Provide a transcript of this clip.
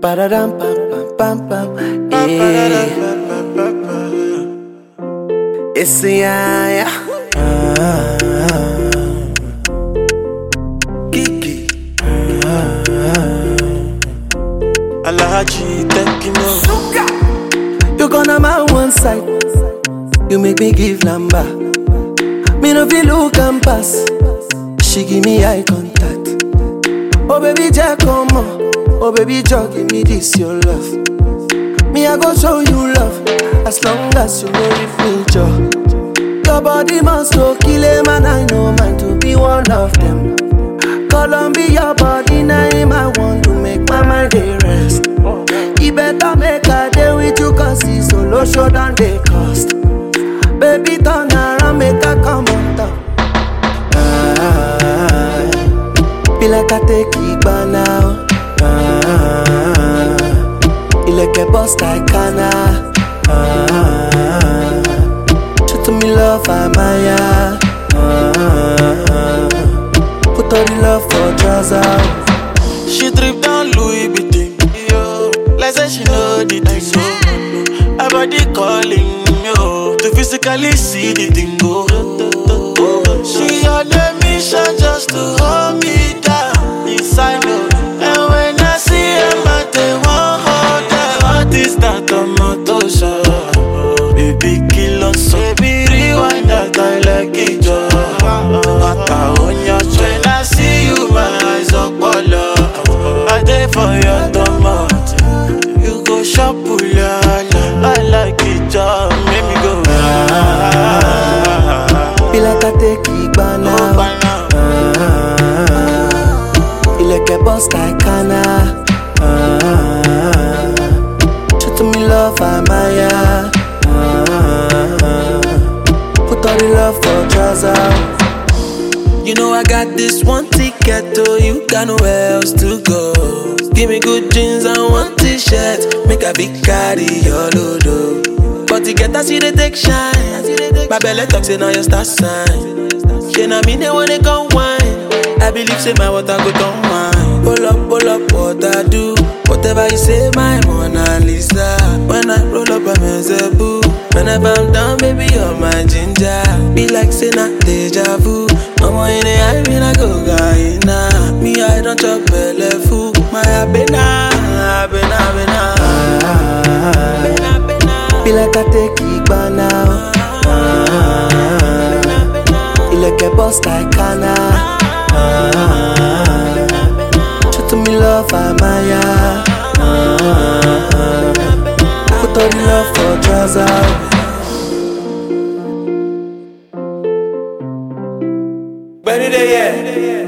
Ba-da-dum, pam, pam, pam, pam. Yeah. It's the Kiki. Alahaji, thank you, no. You gonna my one side. You make me give number. Me no feel look and pass. She give me eye contact. Oh baby, Jack, come on. Oh baby, Jack, give me this your love. Me I go show you love. As long as you know if me joy. Your body must go kill him, and I know mine to be one of them. Columbia, your body name I want to make my mind a rest. You better make a day with you, cause it's solo show than they cost. Baby, turn around, make a come on top. Feel like I take it by now. You like a boss like Kana. Show to me love, I'm Maya. Put all the love for trousers. She drip down Louis Vuitton, yo. Like say she know the thing, so her body calling, yo, to physically see the thing go. She on a mission just to hold me down inside, yo. And when I see her, I they won't hold her. What is that on my tosha? Baby, kill us, so baby, rewind that I like it, yo. When I see you, my eyes up all up. I dey for your tomato. You go shop, I like it, yo. Make me go. Feel like I take it by now. You like a boss like Kana. Show to me love, I'm Maya. Put all the love for trousers. You know I got this one ticket, oh, you got nowhere else to go. Give me good jeans and one t-shirt, make a big carry your load, oh. But to get that, see they take shine. My belly talks in all your star sign. She na me, they wanna go wine. I believe say my water go down wine. Pull up, what I do. Whatever you say, my Mona Lisa. When I roll up, I'm a zebu. Whenever I'm down, baby, you're my ginger. Be like say not deja vu. I'm in the eye, when I go Guyana. Me, I don't chop belly food. My abena. Feel like I take it by now. You like a boss like Kana. Show to me love, I'm Maya. Put all the love for trousers. Benny, yeah.